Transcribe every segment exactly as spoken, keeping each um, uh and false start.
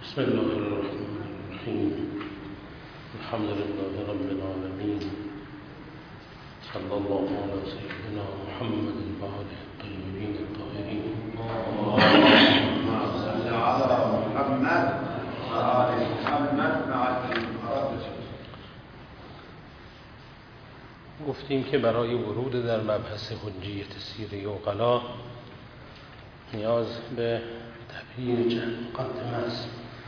بسم الله الرحمن الرحیم. الحمد لله رب العالمین. صلی الله علی سیدنا محمد و آله الطیبین الطاهرین. اللهم صل على محمد و آل محمد مع التحیات. گفتیم که برای ورود در مبحث حجیت سیره عقلا نیاز به تبیین چند مقدمه است.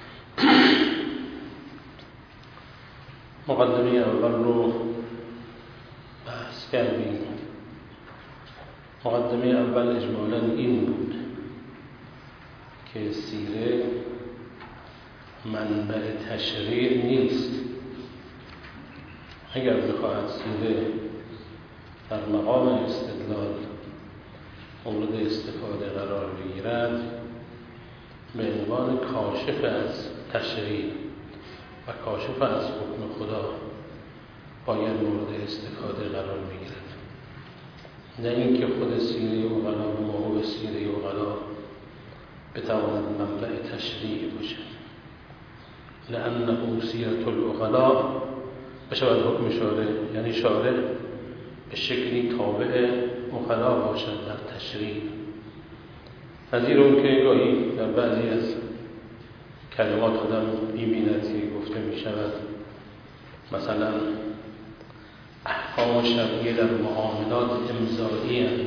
مقدمه اول رو بحث کردیم. مقدمه اول اجمالاً این بود که سیره منبع تشریع نیست. اگر بخواهد سیره در مقام استدلال مورد استفاده قرار بگیرد، به عنوان کاشف از تشریع و کاشف از حکم خدا باید مورد استفاده قرار بگیرد، نه اینکه خود سیره عقلا و موضوع سیره عقلا بتواند منبع تشریع باشد. لأنه سیرة العقلا بشود حکم شارع، یعنی شارع به شکلی تابع عقلا باشد در تشریع. نظیر اون که گاهی در بعضی از کلمات آدم می‌بیند که گفته می شود مثلا احکام شرعیه در معاملات امضایی هستند.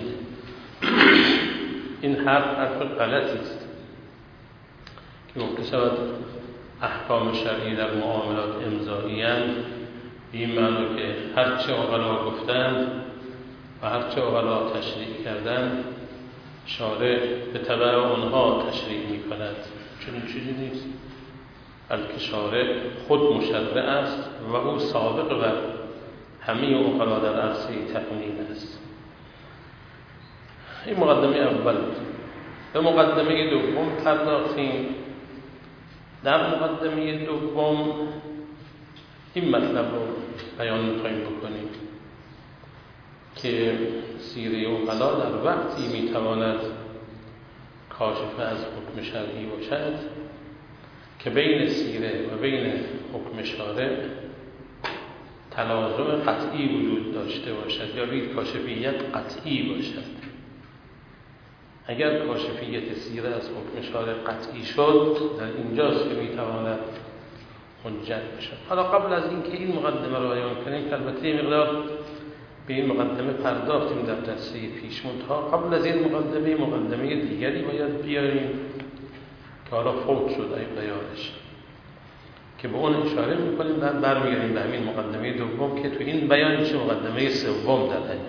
این حرف حرف غلطی است که گفته شود احکام شرعی در معاملات امضایی هستند، به این معنی که هرچه عقلا گفتند و هرچه عقلا تشریع کردند شارع به تبع آنها تشریع می کند. چنین چیزی نیست، بلکه شارع خود مشرع است و او سابق بر همه عقلا در عرصه تقنین است. این مقدمه اول. به مقدمه دوم پرداختیم. در مقدمه دوم این مطلب رو بیان می‌خوایم بکنیم که سیره عقلا در وقتی میتواند کاشف از حکم شرعی باشد که بین سیره و بین حکم شارع تلازم قطعی وجود داشته باشد یا بید کاشفیت قطعی باشد. اگر کاشفیت سیره از حکم شارع قطعی شد، در اینجاست که میتواند حجت باشد. حالا قبل از اینکه این مقدمه رو بیان کنیم، البته مقدار به این مقدمه پرداختیم در درسه پیش، منتها قبل از این مقدمه مقدمه دیگری باید بیاریم که حالا فوت شد این بیانش، که به اون اشاره میکنیم. بعد برمیگردیم به همین مقدمه دوم که تو این بیان میشه مقدمه سوم در این.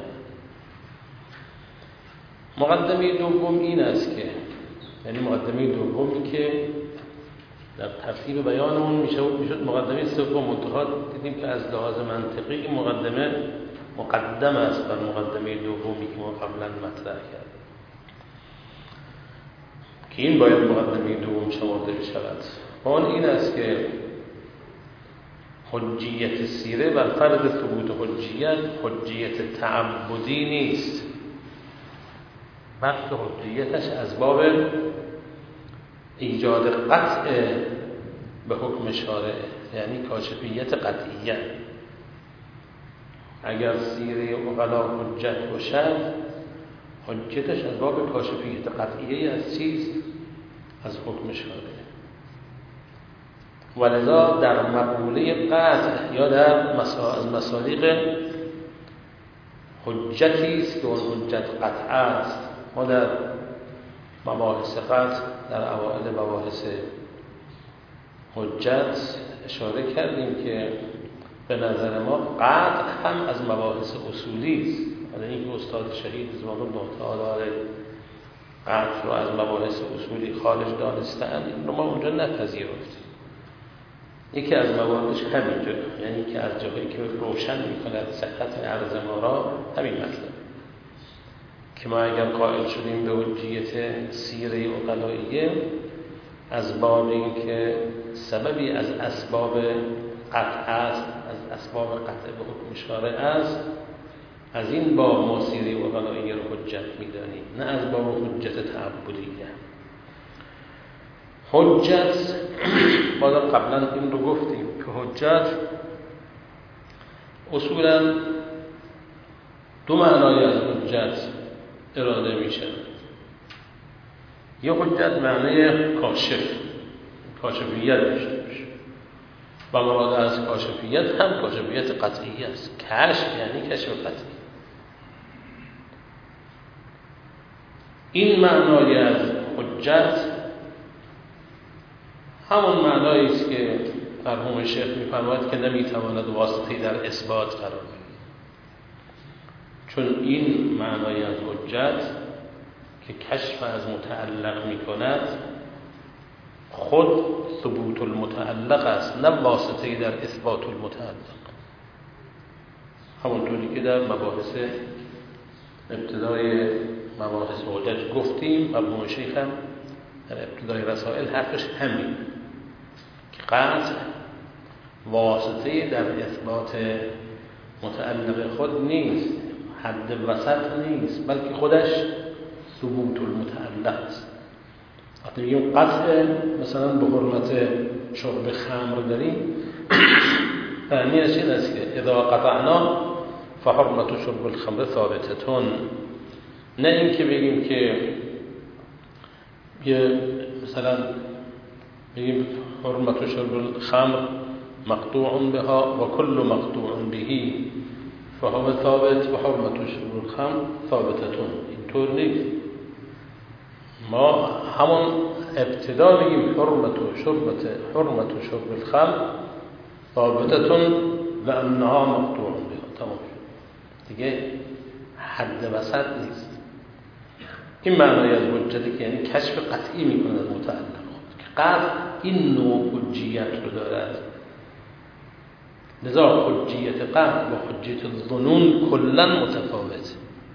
مقدمه دوم این است که یعنی مقدمه دومی که در ترتیب بیانمون میشه میشد مقدمه سوم، منتها دیدیم که از لحاظ منطقی این مقدمه مقدم است بر مقدمه دومی که ما قبلا مطرح کردیم که این باید مقدمه دوم شمرده بشود. آن این است که حجیت سیره بر فرض ثبوت حجیت حجیت تعبدی نیست، بلکه حجیتش از باب ایجاد قطع به حکم شارع، یعنی کاشفیت قطعیه. اگر سیره عقلا حجت باشد، حجتش از باب کاشفیت قطعیه از چیز؟ از حکم شارع. ولذا در مقوله قطع یا در از مصادیق حجتی است که اون حجت قطع است. ما در مباحث قطع در اوائل مباحث حجت اشاره کردیم که به نظر ما قطع هم از مباحث اصولی است. حالا اینکه استاد شهید رضوان الله تعالی علیه قطع رو از مباحث اصولی خارج دانستن، این رو ما اونجا نپذیرفتیم. یکی از مواردش همینجا، یعنی که از جایی که روشن می‌کند صحت عرض ما را همین مطلب که ما اگر قائل شدیم به حجیت سیره عقلاییه از باب این که سببی از اسباب قطع است، از اسباب قطع به حکم شارع است، از این باب ما سیره عقلاییه رو حجت می‌دانیم، نه از باب حجت تعبدیه. حجت ما قبلا این رو گفتیم که حجت اصولا دو معنای از حجت اراده میشه. یه حجت معنی کاشف، کاشفیت داشته باشه و مراد از کاشفیت هم کاشفیت قطعی است. کشف یعنی کشف قطعی. این معنای از حجت همون معنایی است که مرحوم شیخ می‌فرماید که نمی‌تواند واسطه‌ای در اثبات قرار بگیرد، چون این معنای از حجت که کشف از متعلق می‌کند خود ثبوت المتعلق است، نه واسطه‌ای در اثبات المتعلق. همونطوری که در مباحث ابتدای مباحث حجت گفتیم، مرحوم شیخ هم در ابتدای رسائل حرفش همین که قطع واسطه در اثبات متعلق خود نیست، حد وسط نیست، بلکه خودش ثبوت المتعلق است. وقتی میگیم قطع مثلا به حرمت شرب خمر داریم، معنیش این است که اذا قطعنا فحرمت شرب الخمر ثابتتون، نه این که بگیم که مثلا بگیم حرمت شرب الخمر مقطوع بها و کل مقطوع به فهو ثابت و حرمت شرب الخمر ثابتتون. اینطور نیست. ما همون ابتدا بگیم حرمت شربت حرمت شرب الخمر ثابتتون و انها مقطوع بها، تمام شد دیگه، حد وسط نیست. این معنای از حجتی که یعنی کشف قطعی میکنه از متعلق خود، که قطع این نوع حجیت رو دارد. لذا حجیت قطع و حجیت الظنون کلا متفاوته.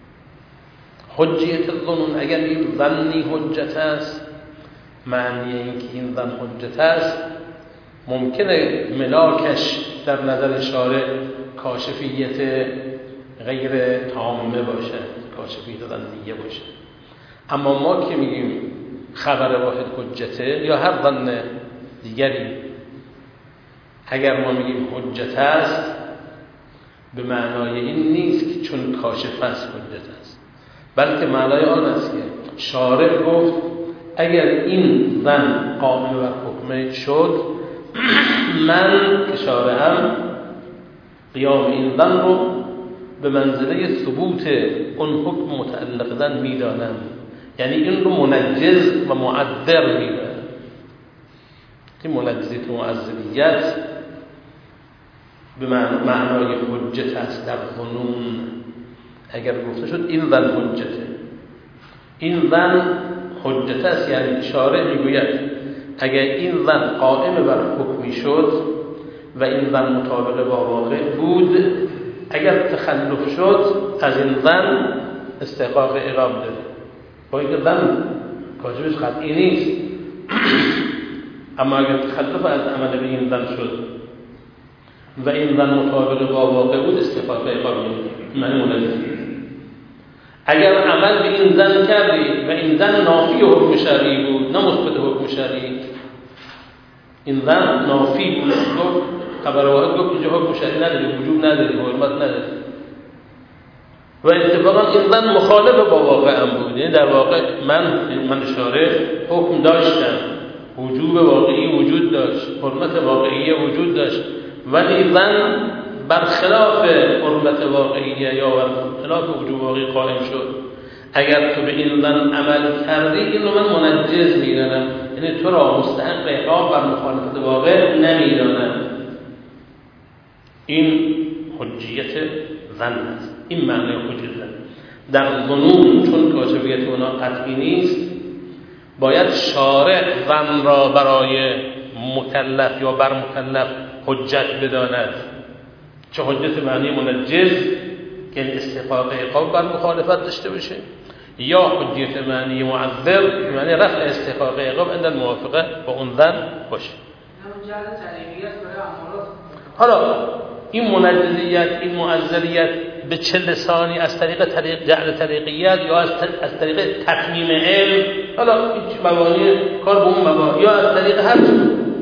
حجیت الظنون اگر این ظنی حجت است، معنی این که این ظن حجت است، ممکنه ملاکش در نظر شارع کاشفیت غیر تامه باشه، کاشفیت ظنیه باشه. اما ما که میگیم خبر واحد حجته یا هر ظن دیگری، اگر ما میگیم حجت است به معنای این نیست که چون کاشف است حجت است، بلکه معنای آن است که شارع گفت اگر این ظن قائم بر حکم شد، من که شارعم قیام این ظن رو به منزله ثبوت اون حکم متعلق ظن میدانم، یعنی این رو منجز و معذر میدانم. این منجزیت و معذریت به معنای حجت است در ظنون. اگر گفته شد این ظن حجته، این ظن حجت است، یعنی شارع میگوید اگر این ظن قائم بر حکمی شد و این ظن مطابق با واقع بود، اگر تخلف شد از این ظن استحقاق عقاب داره، با اینکه ظن کاجبش قطعی نیست. اما اگر تخلف از عمل به این ظن شد و این ظن مطابق با واقع بود، استحقاق عقاب معنی منجز. اگر عمل به این ظن کردی و این ظن نافی حکم شرعی بود نه مثبت حکم شرعی، این ظن نافی بود، خبر واحد گفت اینجا حکم شرعی نداری، وجوب نداری، حرمت نداری، و اتفاقا این ظن مخالف با واقع هم بود. یعنی در واقع من من شارع حکم داشتم، وجوب واقعی وجود داشت، حرمت واقعی وجود داشت، ولی ظن برخلاف حرمت واقعیه یا برخلاف وجوب واقعی قائم شد. اگر تو به این ظن عمل کردی، این رو من منجز میدانم، یعنی تو را مستحق عقاب بر مخالفت واقع نمیدانم. این حجیت ظن است. این معنی حجیت ظن. در ظنون چون کاشفیت اونا قطعی نیست، باید شارع ظن را برای مکلف یا بر مکلف حجت بداند، چه حجت معنی منجز که استحقاق عقاب بر مخالفت داشته باشه، یا حجت معنی معذر معنی رفع استحقاق عقاب عند الموافقه با اون ظن باشه. حالا این منجزیت، این معذریت به چه لسانی، از طریق طریق جعل طریقیت یا از طریق تتمیم علم، حالا این مبانی کار به اون مبانی، یا از طریق هر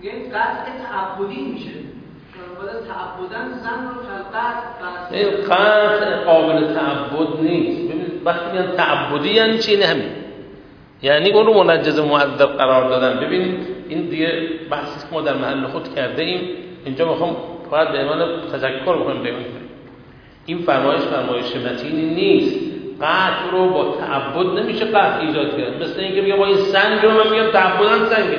یعنی قطع تعبدی میشه. خود تعبدن زن رو خلقت این قطع قابل تعبد نیست. ببینید وقتی میگن تعبدی یعنی چی؟ نه همین، یعنی اون رو منجز معذب قرار دادن. ببینید این دیگه بحثی که ما در محل خود کرده ایم، اینجا میخوام فقط به عنوان تذکر بخوام بیان کنیم. این فرمایش فرمایش متینی نیست. قطع رو با تعبد نمیشه قطع ایجاد کرد. مثل اینکه بگم با این سنگ رو من میگم تعبدن سنگه،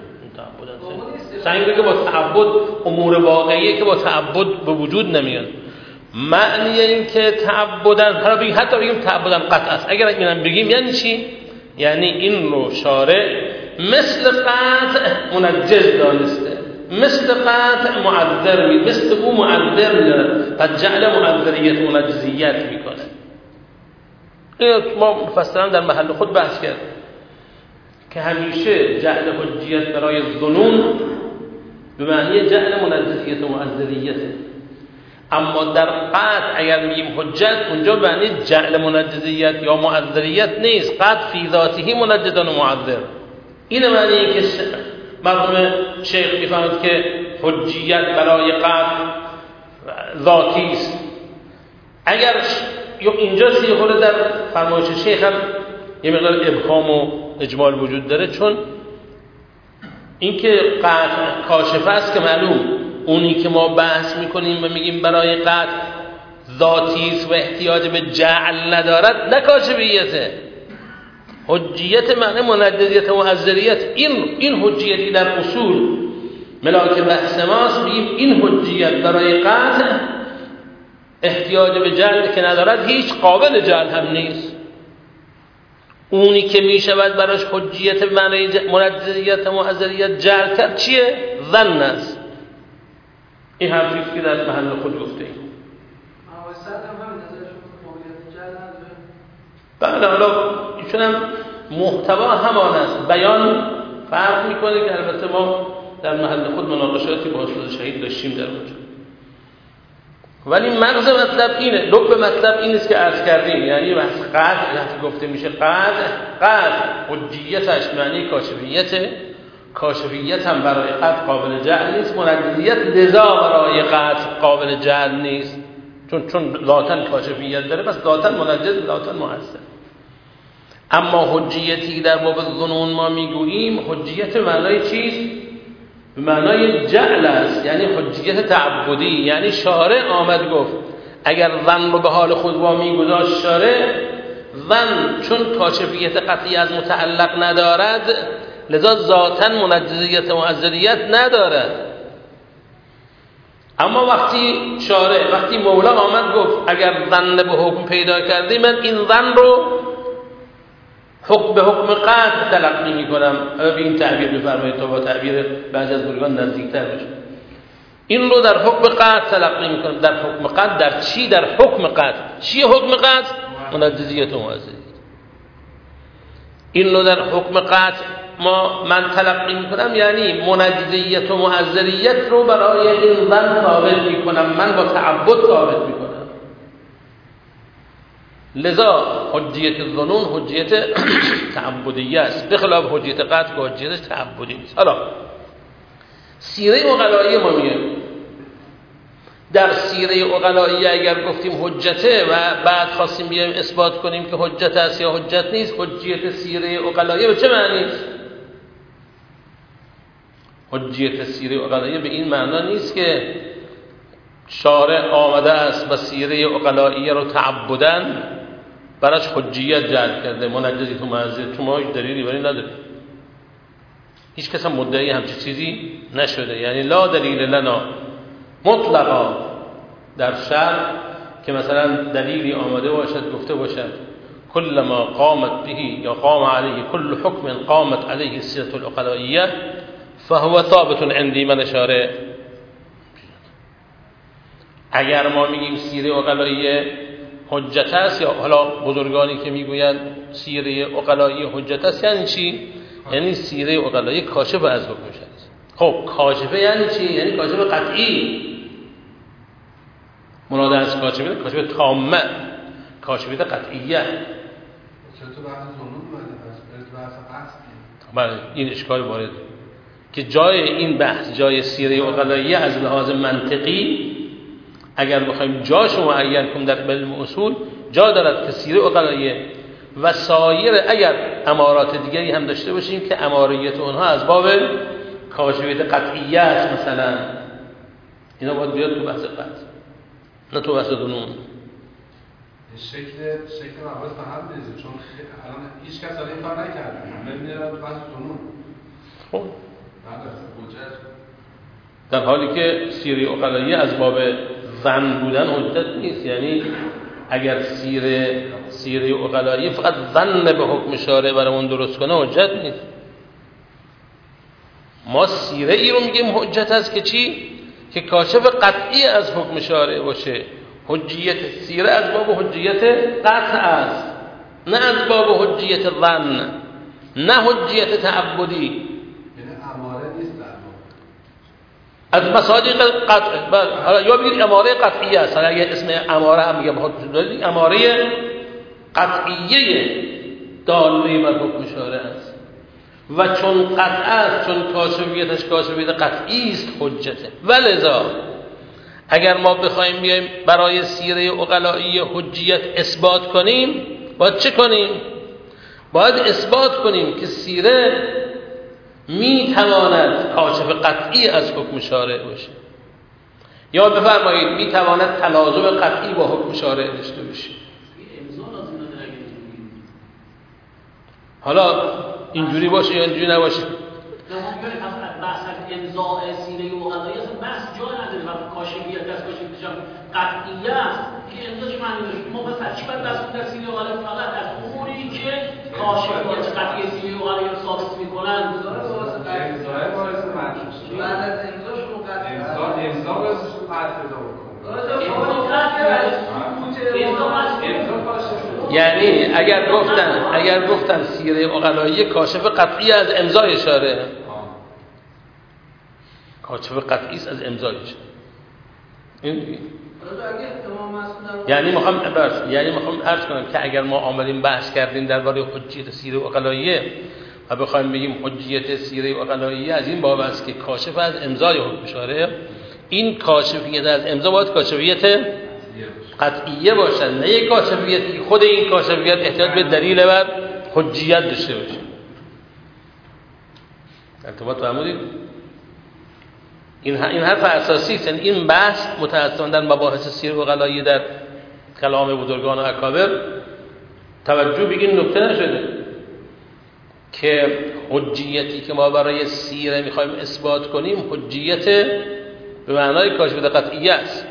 سنگ که با تعبد امور واقعیه که با تعبد به وجود نمیاد. معنی این که تعبدن، حالا بگیم حتی بگیم تعبدن قطع است، اگر اینم بگیم یعنی چی؟ یعنی این رو شارع مثل قطع منجز دانسته، مثل قطع معذر می، مثل او معذر میداند، پس جعل معذریت منجزیت میکنه. این ما مفصلا در محل خود بحث کرد که همیشه جعل حجیت برای ظنون به معنی جعل منجزیت و معذریت، اما در قطع اگر میگیم حجت اونجا به معنی جعل منجزیت یا معذریت نیست. قطع فی ذاته منجز و معذر. این معنی که مرحوم شیخ میفهمد که حجیت برای قطع ذاتی است. اگر اینجا سیخوره در فرمایش شیخ هم یه مقدار ابهام و اجمال وجود داره، چون اینکه قطع کاشفه است که معلوم اونی که ما بحث میکنیم و میگیم برای قطع ذاتی است و احتیاج به جعل ندارد، نه کاشفیته. حجیت معنی منجزیت و معذریت. این این حجیتی در اصول ملاک بحث ماست، میگیم این حجیت برای قطع احتیاج به جعل که ندارد، هیچ قابل جعل هم نیست. اونی که میشود براش حجیت به معنی منجزیت و معذریت جعل کرد چیه؟ ظن است. این هم چیزی که در محل خود گفته ایم. بله، حالا ایشون هم محتوا همان است، بیان فرق میکنه که البته ما در محل خود مناقشاتی با استاد شهید داشتیم در اونجا، ولی مغز مطلب اینه، لب مطلب این است که عرض کردیم. یعنی بحث قطع وقتی گفته میشه قطع، قطع حجیتش معنی کاشفیته، کاشفیت هم برای قطع قابل جعل نیست، منجزیت لذا برای قطع قابل جعل نیست، چون چون ذاتاً کاشفیت داره، پس ذاتاً منجز، ذاتاً مؤثر. اما حجیتی در باب ظنون ما میگوییم حجیت معنای چیست؟ به معنای جعل است، یعنی حجیت تعبدی. یعنی شارع آمد گفت اگر ظن رو به حال خود وامی گذاشت شارع، ظن چون کاشفیت قطعی از متعلق ندارد لذا ذاتاً منجزیت و معذریت ندارد. اما وقتی شارع، وقتی مولا آمد گفت اگر ظن به حکم پیدا کردی، من این ظن رو حکم به حکم قطع تلقی میکنم. به این تعبیر بفرمایید تا با تعبیر بعضی از بزرگان نزدیکتر بشه. این رو در حکم قطع تلقی میکنم. در حکم قطع در چی؟ در حکم قطع. چی حکم قطع؟ منجزیت و معذریت. این رو در حکم قطع ما من تلقی میکنم، یعنی منجزیت و معذریت رو برای این ظن ثابت میکنم، من با تعبد ثابت میکنم. لذا حجیت ظنون حجیت تعبدیه است، به خلاف حجیت قطع که حجیتش تعبدی نیست. حالا سیره عقلایی ما میگه، در سیره عقلایی اگر گفتیم حجته و بعد خواستیم بیایم اثبات کنیم که حجت است یا حجت نیست، حجیت سیره عقلایی به چه معنی است؟ حجیت سیره عقلایی به این معنا نیست که شارع آمده است و سیره عقلایی رو تعبدن براش حجیت جلب کرده، منجزی تو معذر، چون ما هیچ دلیلی برای نداریم، هیچ کس هم مدعی همچین چیزی نشده. یعنی لا دلیل لنا مطلقا در شرع که مثلا دلیلی آمده باشد گفته باشد کل ما قامت به یا قام علیه کل حکم قامت علیه السیره العقلائیه فهو ثابت عندی من شارع. اگر ما میگیم سیره عقلائیه حجت است، یا حالا بزرگانی که میگویند سیره عقلائیه حجت است، یعنی چی؟ یعنی سیره عقلائیه کاشف از حکمش است. خب کاشفه یعنی چی؟ یعنی کاشف قطعی. مراد از کاشفه کاشفه تامه، کاشفه قطعیه. چطور تو بحث ظنون اومده؟ پس بحث قصد. بله این اشکال وارد. که جای این بحث جای سیره عقلاییه از لحاظ منطقی اگر بخوایم جاش رو معین کنیم در علم اصول جا دارد که سیره عقلاییه و سایر اگر امارات دیگری هم داشته باشیم که اماریت اونها از باب کاشفیت قطعیه است مثلا اینا باید بیاد تو بحث قطع نه تو بحث دونون. شکل شکل مباحث به هم میریزه چون الان هیچ کس این کار نکرده همه میرن تو بحث دونون. خب در حالی که سیره عقلاییه از باب ظن بودن حجت نیست، یعنی اگر سیره سیره عقلاییه فقط ظن به حکم شارع برامون درست کنه حجت نیست. ما سیره ای رو میگیم حجت است که چی؟ که کاشف قطعی از حکم شارع باشه. حجیت سیره از باب حجیت قطع است، نه از باب حجیت ظن، نه حجیت تعبدی. یعنی اماره نیست از مصادیق قطع. حالا یا بگید اماره قطعیه است، حالا اگه اسم اماره هم میگم خودتون اماره قطعیه داله بر حکم شارع است و چون قطع است، چون کاشفیتش کاشفیت قطعی است حجته. ولذا اگر ما بخوایم بیایم برای سیره عقلایی حجیت اثبات کنیم باید چه کنیم؟ باید اثبات کنیم که سیره می تواند کاشف قطعی از حکم شارع باشه، یا بفرمایید می تواند تلازم قطعی با حکم شارع داشته باشه. حالا اینجوری باشه یا اینجوری نباشه. بحث امضاء سیره عقلایی اصلا بحث جا نداره و کاشفیت از کاشفیتش هم قطعیه است که امضاش معنی داره. ما بس چی باید بحث در سیره عقلایی فقط از اموری که کاشفیت قطعی سیره عقلایی رو ثابت میکنن. امضای باعث معنیش بعد از امضاش مقدم امضا امضا باعث قطع پیدا بکنه. یعنی اگر گفتن اگر گفتن سیره عقلایی کاشف قطعی از امضای شارع، کاشف قطعی است از امضای شارع. این یعنی میخوام برس یعنی میخوام عرض کنم که اگر ما آمدیم بحث کردیم درباره حجیت سیره عقلاییه و بخوایم بگیم حجیت سیره عقلاییه از این باب است که کاشف از امضای حکم شارع، این کاشفیت از امضا باید کاشفیت قطعیه باشد، نه یک کاشفیتی خود این کاشفیت احتیاج به دلیل بر حجیت داشته باشه. ارتباط فرمودید؟ این این حرف اساسی است. این بحث متأسفانه در مباحث سیره عقلایی در کلام بزرگان و اکابر توجه به این نکته نشده که حجیتی که ما برای سیره میخوایم اثبات کنیم حجیت به معنای کاشفیت قطعیه است.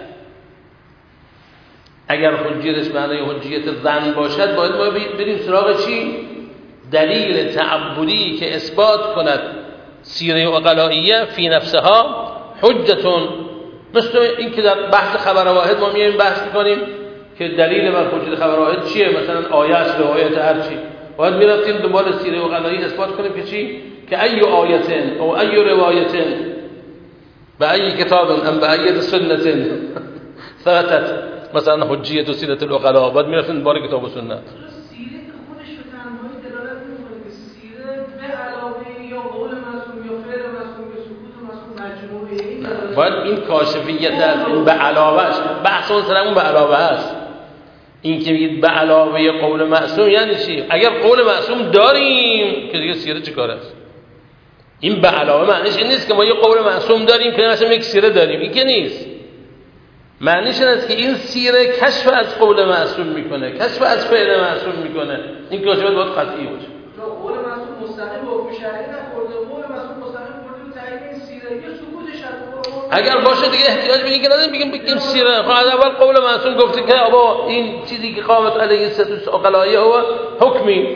اگر حجیتش معنای حجیت ظن باشد باید ما بریم سراغ چی؟ دلیل تعبدی که اثبات کند سیره عقلائیه فی نفسها حجتون. مثل این که در بحث خبر واحد ما میایم بحث میکنیم که دلیل بر حجیت خبر واحد چیه، مثلا آیه است، روایت هر چی، باید میرفتیم دنبال سیره عقلائیه اثبات کنیم که چی؟ که ای آیه او ای روایت به ای کتاب ام به ای سنت ثبتت مثلا حجیت و سیرت العقلاء، بعد میرفتن دنبال کتاب و سنت. سیره خودش به تنهایی دلالت نمی‌کنه که سیره به علاوه یا قول معصوم یا فعل معصوم یا سکوت معصوم مجموعه این باید این کاشفیت از این به علاوهش بحث اون سرمون به علاوه است. این که میگید به علاوه قول معصوم یعنی چی؟ اگر قول معصوم داریم که دیگه سیره چه کار است؟ این به علاوه معنیش این نیست که ما یه قول معصوم داریم که مثلا یک سیره داریم، این که نیست. معنیش این است که این سیره کشف از قول معصوم میکنه، کشف از فعل معصوم میکنه. این کاشفیت باید قطعی باشه. قول معصوم مستقیم به حکم شرعی نخورده، قول معصوم مستقیم به تعیین این سیره یا سکوتش از اگر باشه دیگه احتیاج به این که نداریم بگیم بگیم سیره. خب اول قول معصوم گفته که آبا این چیزی که قامت علیه ستوس عقلاییه هو حکمی.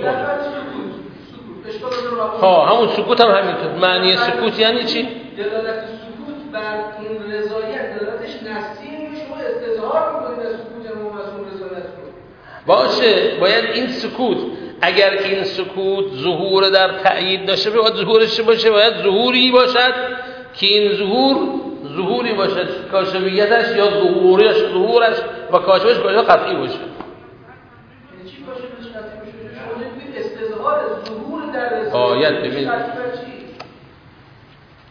ها همون سکوت هم همینطور. معنی سکوت یعنی چی؟ دلالت سکوت بر این رضایت دلالتش نفسی میشه، شما استظهار میکنید از سکوت معصوم رضایت رو. باشه باید این سکوت، اگر این سکوت ظهور در تأیید داشته باید ظهورش باشه، باید ظهوری باشد که این ظهور ظهوری باشد کاشفیتش یا ظهورش ظهورش و کاشفش باشه قطعی باشه. باید ببین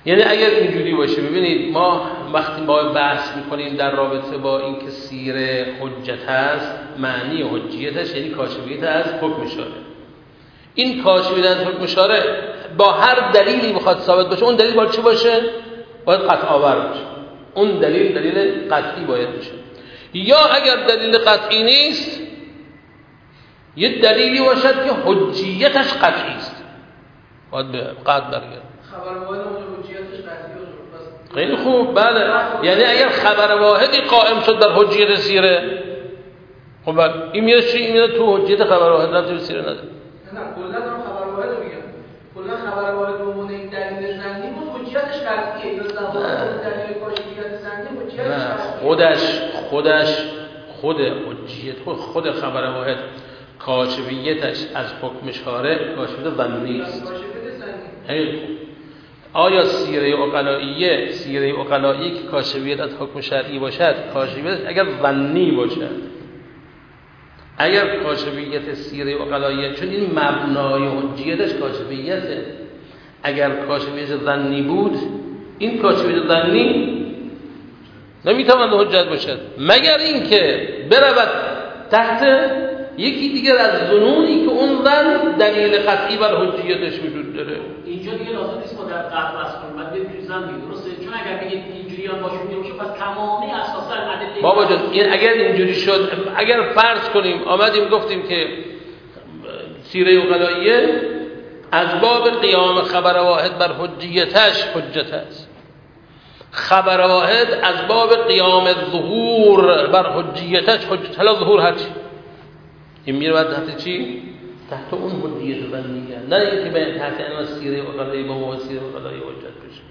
یعنی اگر اینجوری باشه، ببینید ما وقتی ما بحث میکنیم در رابطه با اینکه سیره حجت هست، معنی حجیتش یعنی کاشفیت از حکم شاره. این کاشفیت از حکم شاره با هر دلیلی بخواد ثابت باشه، اون دلیل باید چی باشه؟ باید قطع آور باشه. اون دلیل دلیل قطعی باید باشه. یا اگر دلیل قطعی نیست، یه دلیلی باشد که حجیتش قطعی است، باید به قطع برگرد. خبر واحد اون حجیتش قطعی است. خیلی خوب، بله. یعنی اگر خبر واحدی قائم شد بر حجیت سیره، خب این میاد چی؟ این میاد تو حجیت خبر واحد، رفتی به سیره نداره. نه کلا دارم خبر واحد رو میگم. کلا خبر واحد به عنوان این دلیل زنی بود حجیتش قطعیه. یا زبان دلیل کاشفیت زنی حجیتش قطعیه. خودش خودش خود حجیت خود خبر واحد کاشفیتش از حکم شارع کاشفیت ظنی است. خیلی خوب. آیا سیره عقلائیه سیره عقلائیه که کاشفیت از حکم شرعی باشد، کاشفیت اگر ظنی باشد، اگر کاشفیت سیره عقلائیه، چون این مبنای حجیتش کاشفیته، اگر کاشفیت ظنی بود، این کاشفیت ظنی نمیتواند حجت باشد مگر اینکه برود تحت یکی دیگر از ظنونی که اون ظن دلیل قطعی بر حجیتش وجود داره. اینجا دیگه لازم نیست ما در قطع بحث کنیم، بعد ببینیم ظن میگه درسته، چون اگر بگید اینجوری هم باشه میشه، پس تمامی اساسا ادله بابا جان این اگر اینجوری شد، اگر فرض کنیم آمدیم گفتیم که سیره عقلائیه از باب قیام خبر واحد بر حجیتش حجت است، خبر واحد از باب قیام ظهور بر حجیتش حجت، حالا ظهور هرچی این میره بعد تحت چی؟ تحت اون حجیت ظنیه، نه اینکه به تحت این سیره عقلائیه با ما سیره عقلائیه حجت بشه.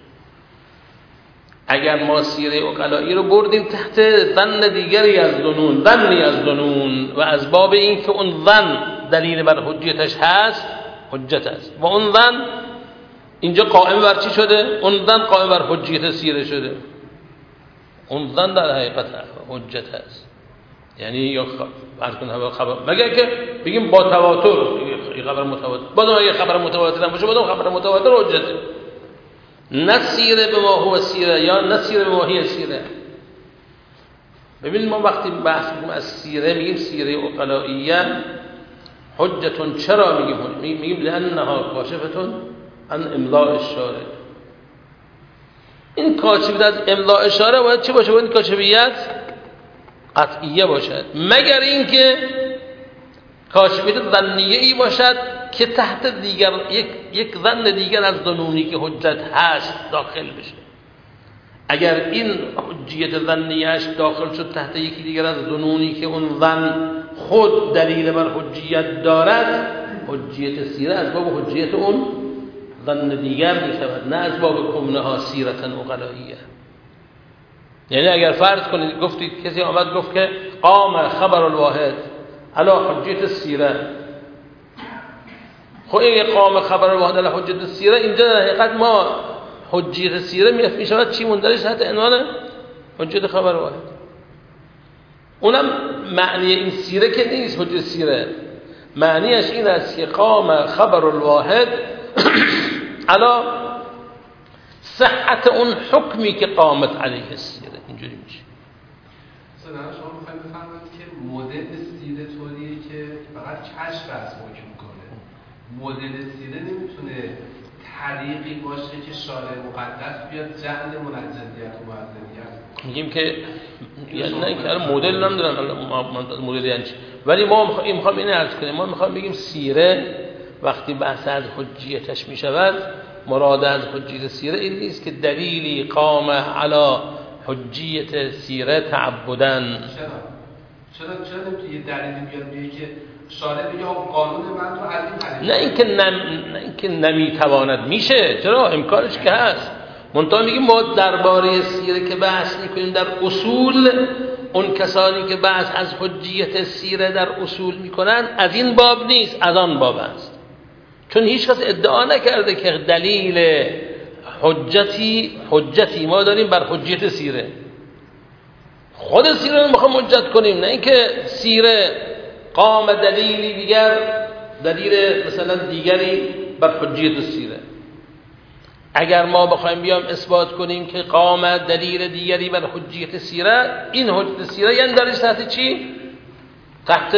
اگر ما سیره عقلائیه رو بردیم تحت ظن دیگری از ظنون، ظنی از ظنون، و از باب این که اون ظن دلیل بر حجیتش هست حجت است، و اون ظن اینجا قائم بر چی شده؟ اون ظن قائم بر حجیت سیره شده، اون ظن در حقیقت حجت است. یعنی یا خبر خبر مگر که بگیم با تواتر، این خبر متواتر، بازم اگه خبر متواتر هم باشه بازم خبر متواتر حجته، نه سیره به ما هو سیره یا نه سیره به ما هی سیره. ببینید ما وقتی بحث می‌کنیم از سیره میگیم سیره عقلائیه حجتون، چرا میگیم حجت؟ میگیم لانها کاشفتون عن املاء الشارع. این کاشفیت از املاء شارع باید چی باشه؟ باید کاشفیت قطعیه باشد، مگر اینکه کاشفیت ظنیه ای باشد که تحت دیگر یک یک ظن دیگر از ظنونی که حجت هست داخل بشه. اگر این حجیت ظنیه‌اش داخل شد تحت یکی دیگر از ظنونی که اون ظن خود دلیل بر حجیت دارد، حجیت سیره از باب حجیت اون ظن دیگر می شود، نه از باب کونها سیرتن عقلائیه. یعنی اگر فرض کنید گفتید کسی آمد گفت که قام خبر الواحد علی حجیت سیره، خب این قام خبر الواحد علی حجیت سیره، اینجا در حقیقت ما حجیت سیره می شود چی مندرج تحت عنوان حجیت خبر واحد. اونم معنی این سیره که نیست حجیت سیره، معنیش این است که قام خبر الواحد علی صحت اون حکمی که قامت علیه سیره. اینجوری میشه. مثلا شما میخواید بفرمایید که مدل سیره طوریه که فقط کشف از حکم کنه، مدل سیره نمیتونه طریقی باشه که شارع مقدس بیاد جعل منجزیت و معذریت. میگیم که یعنی نه اینکه مدل نمیدونم مدل یعنی چی، ولی ما میخوایم میخوام اینو عرض کنیم، ما میخوام بگیم سیره وقتی بحث از حجیتش میشود، مراد از حجیت سیره این نیست که دلیلی قام علی حجیت سیره تعبدن. چرا؟ چرا چرا نمیتونه یه دلیلی بیاد بگه که شارع بگه قانون من رو از این طریق، نه اینکه نم... نه اینکه نمیتواند، میشه، چرا امکانش که هست. منتها میگیم ما درباره سیره که بحث میکنیم در اصول، اون کسانی که بحث از حجیت سیره در اصول میکنن از این باب نیست، از آن باب است. چون هیچ کس ادعا نکرده که دلیل حجتی حجتی ما داریم بر حجیت سیره. خود سیره رو میخوام حجت کنیم، نه اینکه سیره قام دلیلی دیگر، دلیل مثلا دیگری بر حجیت سیره. اگر ما بخوایم بیام اثبات کنیم که قامت دلیل دیگری بر حجیت سیره، این حجیت سیره یعنی درش تحت چی؟ تحت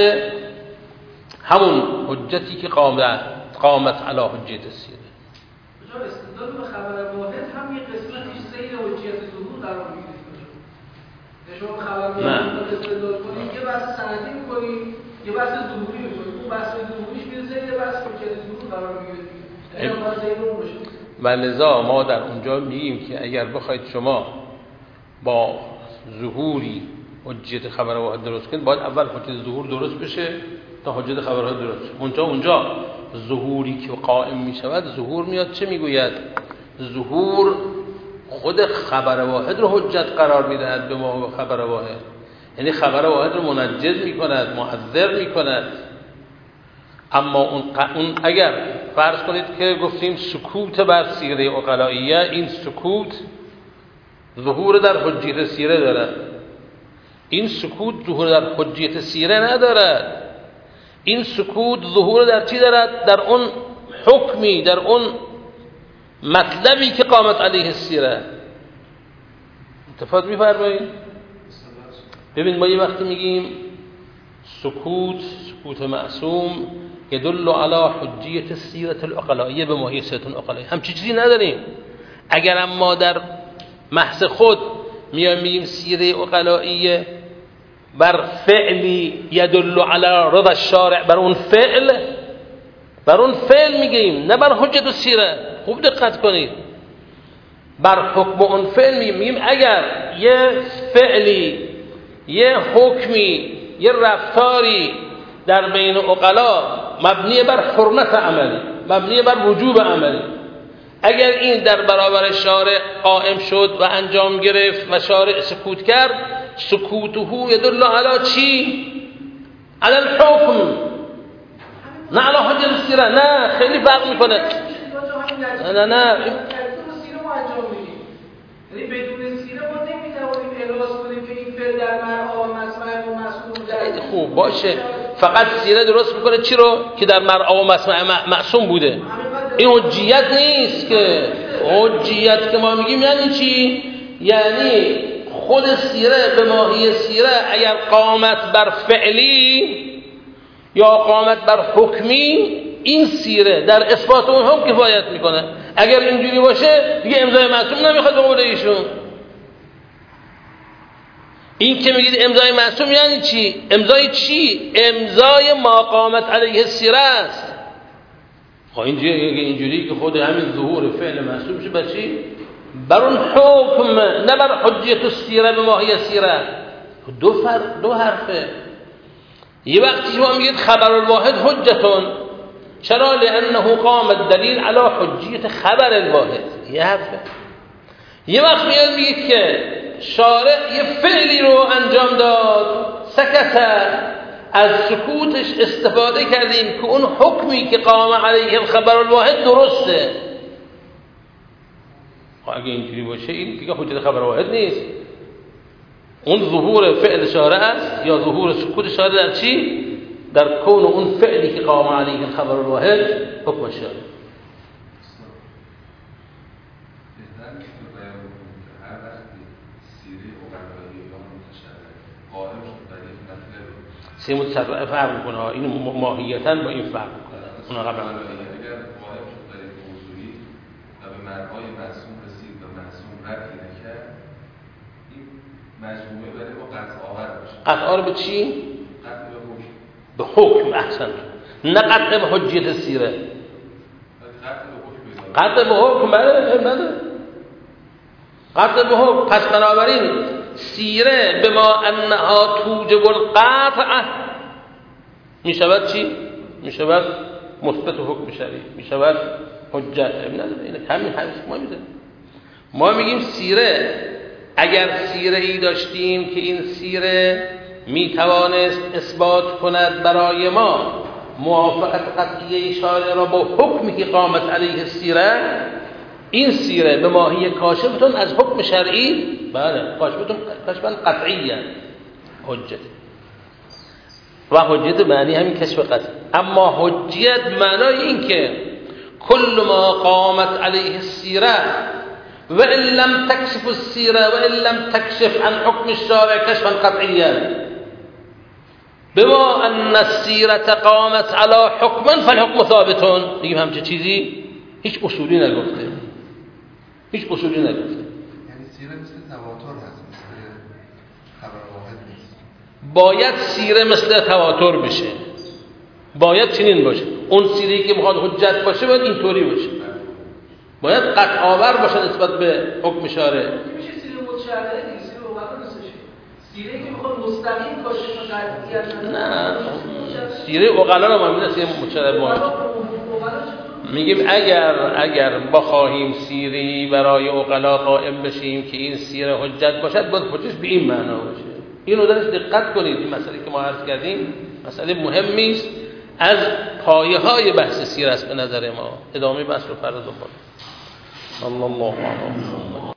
همون حجتی که قامت قامت علی حجیت سیره. بجای استدلال به خبر واحد هم یه قسمتش سیر حجیت ظهور قرار میگیره. شما خبر واحد استدلال کنید یه بحث سندی میکنید، یه بحث ظهوری میکنید، اون بحث ظهوریش میره یه بحث حجیت ظهور قرار میگیره. یعنی باید زیر اون باشه. و لذا ما در اونجا میگیم که اگر بخواید شما با ظهوری حجیت خبر واحد درست کنید، باید اول حجیت ظهور درست بشه تا حجیت خبر واحد درست شه. اونجا اونجا ظهوری که قائم میشود، ظهور میاد چه میگوید؟ ظهور خود خبر واحد رو حجت قرار میدهد به ما و خبر واحد، یعنی خبر واحد رو منجز میکند، معذر میکند. اما اون, اون اگر فرض کنید که گفتیم سکوت بر سیره عقلائیه، این سکوت ظهور در حجیت سیره دارد، این سکوت ظهور در حجیت سیره ندارد. این سکوت ظهور در چی دارد؟ در اون حکمی، در اون مطلبی که قامت علیه السیره. اتفاق می‌فرمایید؟ ببین ما یه وقتی میگیم سکوت، سکوت معصوم یدل علی حجیت السیره العقلائیه به ماهیت سیره العقلائیه، هم چیزی نداریم. اگر ما در محض خود میایم میگیم سیره عقلائیه بر فعلی یدل علی رضا الشارع، بر اون فعل بر اون فعل میگیم، نه بر حجت السیره. خوب دقت کنید، بر حکم اون فعل میگیم. اگر یه فعلی، یه حکمی، یه رفتاری در بین عقلا مبنی بر حرمت عملی، مبنی بر وجوب عملی، اگر این در برابر شارع قائم شد و انجام گرفت و شارع سکوت کرد، سکوته یدل علی چی؟ علی الحکم، نه علی حجت السیره. نه خیلی فرق میکنه. نه نه نه یعنی بدون سیره ما نمیتوانیم احراز کنیم که این فعل در مرعا و مسمع و معصوم بوده. خوب باشه، فقط سیره درست میکنه چی رو؟ که در مرعا و مسمع معصوم بوده. این حجیت نیست. که حجیت که ما میگیم یعنی چی؟ یعنی خود سیره به ماهی سیره اگر قامت بر فعلی یا قامت بر حکمی، این سیره در اثبات اون هم کفایت میکنه. اگر اینجوری باشه دیگه امضای معصوم نمیخواد به قول ایشون. این که میگید امضای معصوم یعنی چی؟ امضای چی؟ امضای ما قامت علیه السیره است. خب اینجوری اینجوری که خود همین ظهور فعل معصوم میشه بر چی؟ بر اون حکم، نه بر حجیت السیره به ماهی السیره. دو فرق، دو حرفه. یه وقتی شما میگید خبر الواحد حجتون، چرا؟ لانه قام الدلیل علی حجیت خبر الواحد. یه حرفه. یه وقت میاد میگید که شارع یه فعلی رو انجام داد، سکت، از سکوتش استفاده کردیم که اون حکمی که قام علیه الخبر الواحد درسته. اگه اینجوری باشه این دیگه حجت خبر واحد نیست. اون ظهور فعل شارع است یا ظهور سکوت شارع در چی؟ در کون اون فعلی که قام علیه الخبر الواحد حکم شارع. سه متصرف فرق میکنه. این ماهیتاً با این فرق میکنه. اونا قبلا اگر قائم شد در یک موضوعی و به مرعای معصوم رسید و معصوم ردی نکرد، این مجموعه برای ما قطع آور باشه. قطع آور به چی؟ قطع به حکم. به حکم. احسن. نه قطع به حجیت السیره. قطع به حکم. بله بله. قطع به حکم. پس بنابراین سیره به ما انها توجب القطع می شود چی؟ می شود مثبت حکم شرعی، می شود حجت. این همین حدیث ما میده. ما میگیم سیره، اگر سیره ای داشتیم که این سیره می توانست اثبات کند برای ما موافقت قطعی شارع را با حکمی که قامت علیه السیره، این سیره به ماهی کاشفتون از حکم شرعی، بله کاشفتون کاشفن قطعیه، حجت. و حجت معنی همین کشف قطع. اما حجت معنای این که كل ما قامت عليه السيرة وإن لم تكشف السيرة وإن لم تكشف عن حكم الشارع كشفا قطعيا بما أن السيرة قامت على حكم فالحكم ثابت. میگیم همچه چیزی هیچ اصولی نگفته، هیچ اصولی نگفته. یعنی سیره مثل تواتر هست، مثل خبر واحد نیست. باید سیره مثل تواتر بشه، باید چنین باشه. اون سیری که میخواد حجت باشه باید اینطوری باشه، باید قطع آور باشه نسبت به حکم شارع. میشه سیره متشرعه دیگه، سیره اوقات نیستش. سیره که میخواد مستقیم کاشف قطعیت نه، سیره عقلا رو ما سیره متشرعه میگیم اگر اگر بخواهیم سیری برای عقلا قائم بشیم که این سیره حجت باشد، باید حجتش به این معنا باشه. اینو درش دقت کنید. این مسئله که ما عرض کردیم مسئله مهمی است، از پایه های بحث سیره است به نظر ما. ادامه بحث رو فردا دنبال. الله الله